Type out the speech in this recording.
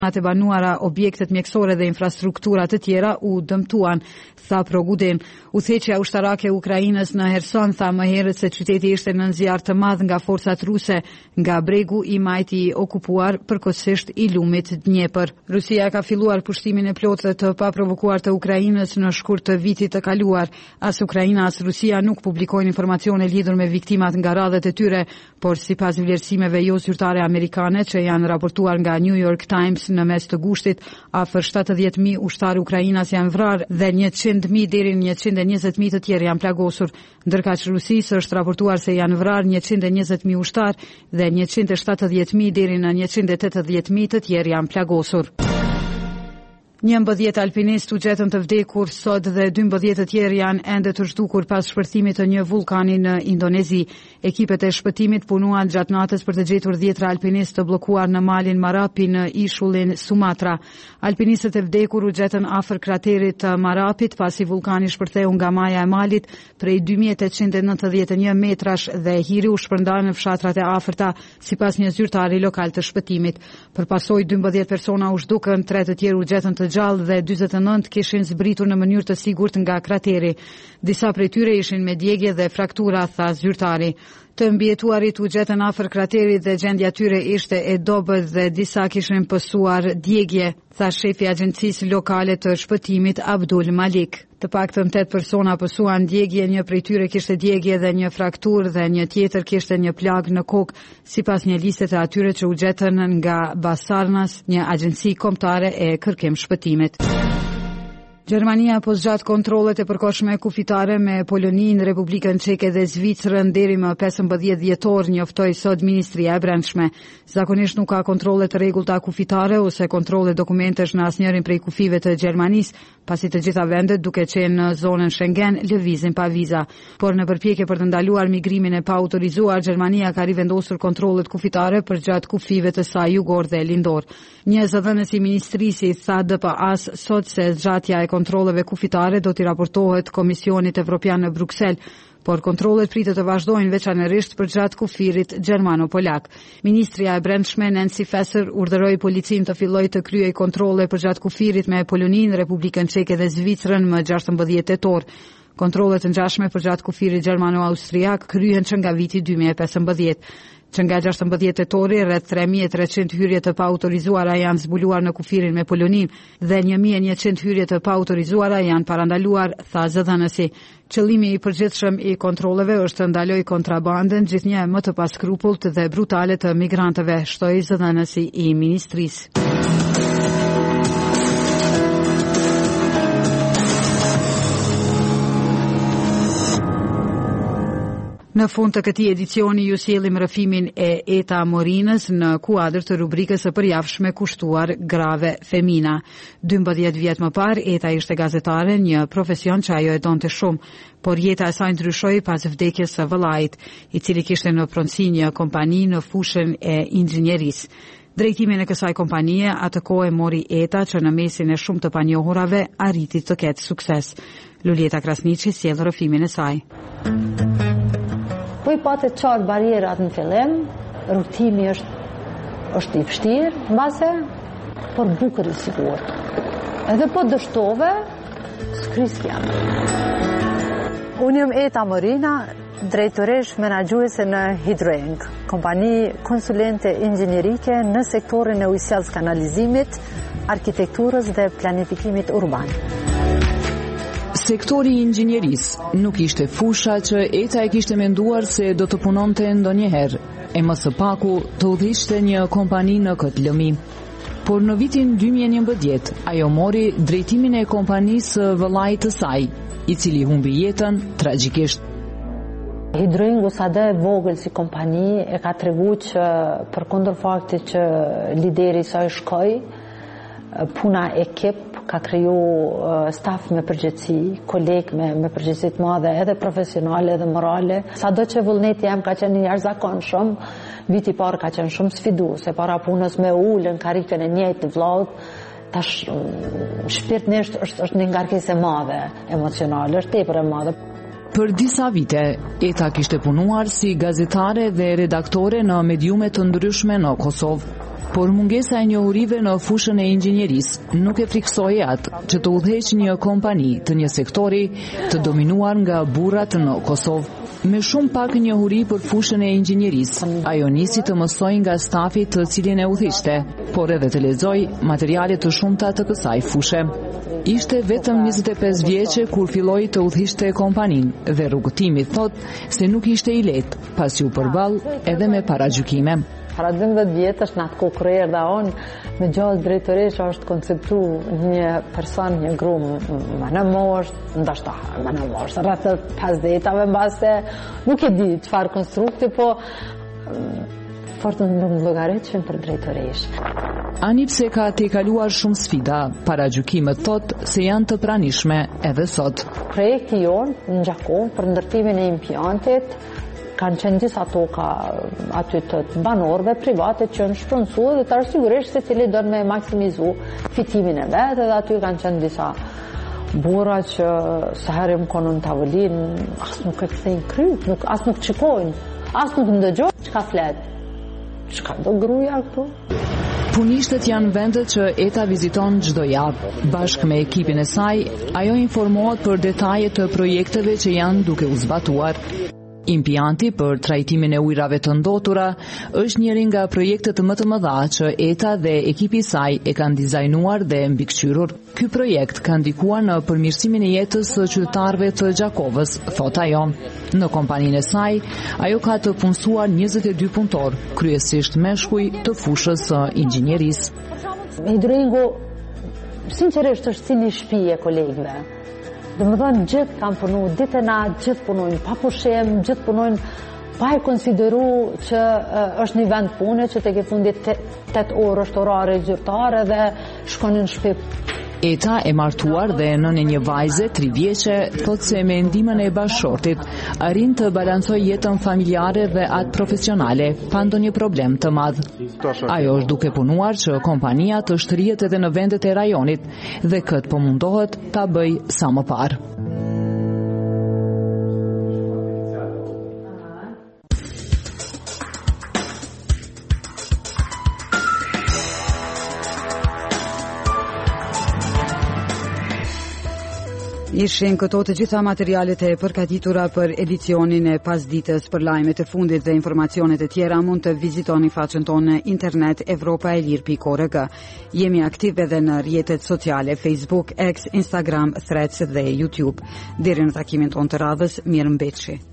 Të banuara, objektet mjekësore dhe infrastruktura të tjera u dëmtuan, tha Progudin. Udhëheqja ushtarake e Ukrainës në Kherson tha më herët se qyteti ishte në zjarr të madh nga forcat ruse, nga bregu i majtë i okupuar përkohësisht i lumit Dnjepër. Rusia ka filluar pushtimin e plotë të paprovokuar të Ukrainës në shkurt të vitit të kaluar. As Ukraina as Rusia nuk publikojnë informacione lidhur me viktimat nga radhët e tyre, por sipas vlerësimeve jo zyrtare amerikane që janë raportuar nga New York Times, në mes të gushtit, afër 70.000 ushtarë Ukrainas janë vrarë dhe 100.000 deri në 120.000 të tjerë janë plagosur. Ndërkaq Rusisë është raportuar se janë vrarë 120.000 ushtarë dhe 170.000 deri në 180.000 të tjerë janë plagosur. 11 alpinistë u gjetën të vdekur sot dhe 12 të tjerë janë ende të zhdukur pas shpërthimit të një vulkani në Indonezi. Ekipet e shpëtimit punuan gjatë natës për të gjetur 10 alpinistë të bllokuar në malin Marapi në ishullin Sumatra. Alpinistët e vdekur u gjetën afër kraterit të Marapit pasi vulkani shpërtheu nga maja e malit prej 2891 metrash dhe hiri u shpërnda në fshatrat e afërta, sipas një zyrtari lokal të shpëtimit. Përpasoj 12 persona u zhdukën, 3 të tjerë u gjetën të gjallë dhe 49 kishin zbritur në mënyrë të sigurt nga krateri. Disa prej tyre ishin me djegje dhe fraktura, tha zyrtari. Të mbijetuarit u gjetën afër kraterit dhe gjendja tyre ishte e dobët dhe disa kishin pësuar djegje, tha shefi i agjencisë lokale të shpëtimit Abdul Malik. Të paktën 8 persona pësuan djegje, një prej tyre kishte djegje dhe një frakturë dhe një tjetër kishte një plag në kokë, sipas një liste të atyre që u gjetën nga Basarnas, një agjenci kombëtare e kërkim shpëtimit. Gjermania po zgjat kontrollet e përkohshme kufitare me Poloninë, Republikën Çeke dhe Zvicrën deri më 15 dhjetor, njoftoi sot Ministria e Brendshme. Zakonisht nuk ka kontrolle të rregullta kufitare ose kontrolle dokumentesh në asnjërin prej kufive të Gjermanisë, pasi të gjitha vendet, duke qenë në zonën Schengen, lëvizin pa viza. Por në përpjekje për të ndaluar migrimin e paautorizuar, Gjermania ka rivendosur kontrollet kufitare për gjatë kufive të saj jugor dhe lindor. Një zëdhënës i ministrisë tha DPA-s sot se zgjatja e kontrolleve kufitare do t'i raportohet Komisionit Evropian në Bruksel, por kontrollet pritet të vazhdojnë veçanërisht për gjatë kufirit gjermano-polak. Ministria e Brendshme Nancy Faeser urdhëroi policinë të fillojë të kryej kontrolle për gjatë kufirit me Poloninë, Republikën Çeke dhe Zvicrën më 16 tetor. Kontrollet e ngjashme për gjatë kufirit gjermano-austriak kryhen që nga viti 2015. Që nga 16 tetori, rreth 3300 hyrje të paautorizuara janë zbuluar në kufirin me Poloninë dhe 1100 hyrje të paautorizuara janë parandaluar, tha zëdhënësi. Qëllimi i përgjithshëm i kontrolleve është të ndalojë kontrabandën, gjithnjë më të paskrupullt dhe brutale të migrantëve, shtoi zëdhënësi i ministrisë. Në fund të këtij edicioni ju sjellim rrëfimin e Eta Morinës në kuadër të rubrikës së përjavshme kushtuar grave femina. 12 vjet më parë Eta ishte gazetare, një profesion që ajo e donte shumë, por jeta e saj ndryshoi pas vdekjes së vëllait, i cili kishte në pronësi një kompani në fushën e inxhinierisë. Drejtimin e kësaj kompanie atë kohë mori Eta, që në mesin e shumë të panjohurave arriti të ketë sukses. Lulieta Krasniqi sjell rrëfimin e saj. Po i patë qartë barierat në fillim, rrugtimi është i vështirë, mbase, por bukur i sigurt. Edhe po dështove, s'krisja. Unë jam Eta Morina, drejtoresh menaxhuese në Hydroeng, kompani konsulente inxhinierike në sektorin e ujësjellës kanalizimit, arkitekturës dhe planifikimit urban. Sektori i inxhinierisë nuk ishte fusha që Eta e kishte menduar se do të punonte ndonjëherë, e më së paku të udhëhiqte një kompani në këtë lëmi. Por në vitin 2011, ajo mori drejtimin e kompanisë së vëllait të saj, i cili humbi jetën tragjikisht. Hydroengu sado e vogël si kompani e ka treguar që përkundër faktit që lideri i saj shkoi, puna ekip ka kriju staf me përgjegjësi, koleg me përgjegjësi të madhe, edhe profesionale edhe morale. Sado që vullneti jam ka qenë i jashtëzakonshëm, viti i parë ka qenë shumë sfiduese, para punës me ulën karikën e njëjtë të vllaut, tash shpirtnisht është një ngarkesë e madhe emocionale, është tepër e madhe. Për disa vite, Eta kishte punuar si gazetare dhe redaktore në mediume të ndryshme në Kosovë. Por mungesa e njohurive në fushën e inxhinierisë nuk e friksoi atë që të udhëheqë një kompani të një sektori të dominuar nga burrat në Kosovë. Me shumë pak njohuri për fushën e inxhinierisë, ajo nisi të mësoj nga stafi të cilin e udhëhiqte, por edhe të lexoj materiale të shumta të kësaj fushë. Ishte vetëm 25 vjeçe kur filloi të udhëhiqte kompaninë dhe rrugëtimi thot se nuk ishte i lehtë, pasi u përball edhe me paragjykime. Para 12 vjetësh në atë kohë kur erdha unë, me gjallë drejtoresh është konceptu një person, një gru më në moshë, ndoshta më në moshë, rreth 50-ave mbase, nuk e di çfarë konstrukti, po fort nuk llogaritshim për drejtoresh. Ani pse ka tejkaluar shumë sfida, paragjykimet thot se janë të pranishme edhe sot. Projekti jonë në Gjakov për ndërtimin e implantit kanë qenë disa toka aty të banorëve private që janë shpronsuar dhe të arsigurisht se cili do me maksimizu fitimin e vetë, dhe aty kanë qenë disa burra që sa herë më konon tavolin, as nuk e kthejnë kryp, as nuk qikojnë, as nuk ndëgjojnë çka flet. Çka do gruaja këtu? Punishtet janë vendet që Eta viziton çdo javë. Bashkë me ekipin e saj, ajo informohet për detajet të projekteve që janë duke u zbatuar. Impianti për trajtimin e ujrave të ndotura është njëri nga projektet më të mëdha që Eta dhe ekipi i saj e kanë dizajnuar dhe mbikëqyrur. Ky projekt ka ndikuar në përmirësimin e jetës së qytetarëve të Gjakovës, thot ajo. Në kompaninë e saj, ajo ka të punësuar 22 punëtor, kryesisht meshkuj të fushës së inxhinierisë. Hidroengu sinqerisht është si një shtëpi e kolegëve. Dhe më thonë, gjithë kanë punu, ditë e natë, gjithë punojnë, pa pushim, gjithë punojnë, pa e konsideru që është një vend pune, që te ke fundit 8 orë është orare zyrtare dhe shkonin në shtëpi. Eta e martuar dhe nën e një vajze 3 vjeçe thot se me ndihmën e bashkëshortit arrin të balancoj jetën familjare dhe atë profesionale pa ndonjë problem të madh. Ajo është duke punuar që kompania të shtrihet edhe në vendet e rajonit dhe këtë po mundohet ta bëj sa më parë. Ishin këto të gjitha materialet e përgatitura për edicionin e pasditës. Për lajmet e fundit dhe informacionet e tjera mund të vizitoni faqen tonë në internet evropaelir.org. Jemi aktiv edhe në rrjetet sociale Facebook, X, Instagram, Threads dhe YouTube. Deri në takimin tonë të radhës, mirëmbëjtje.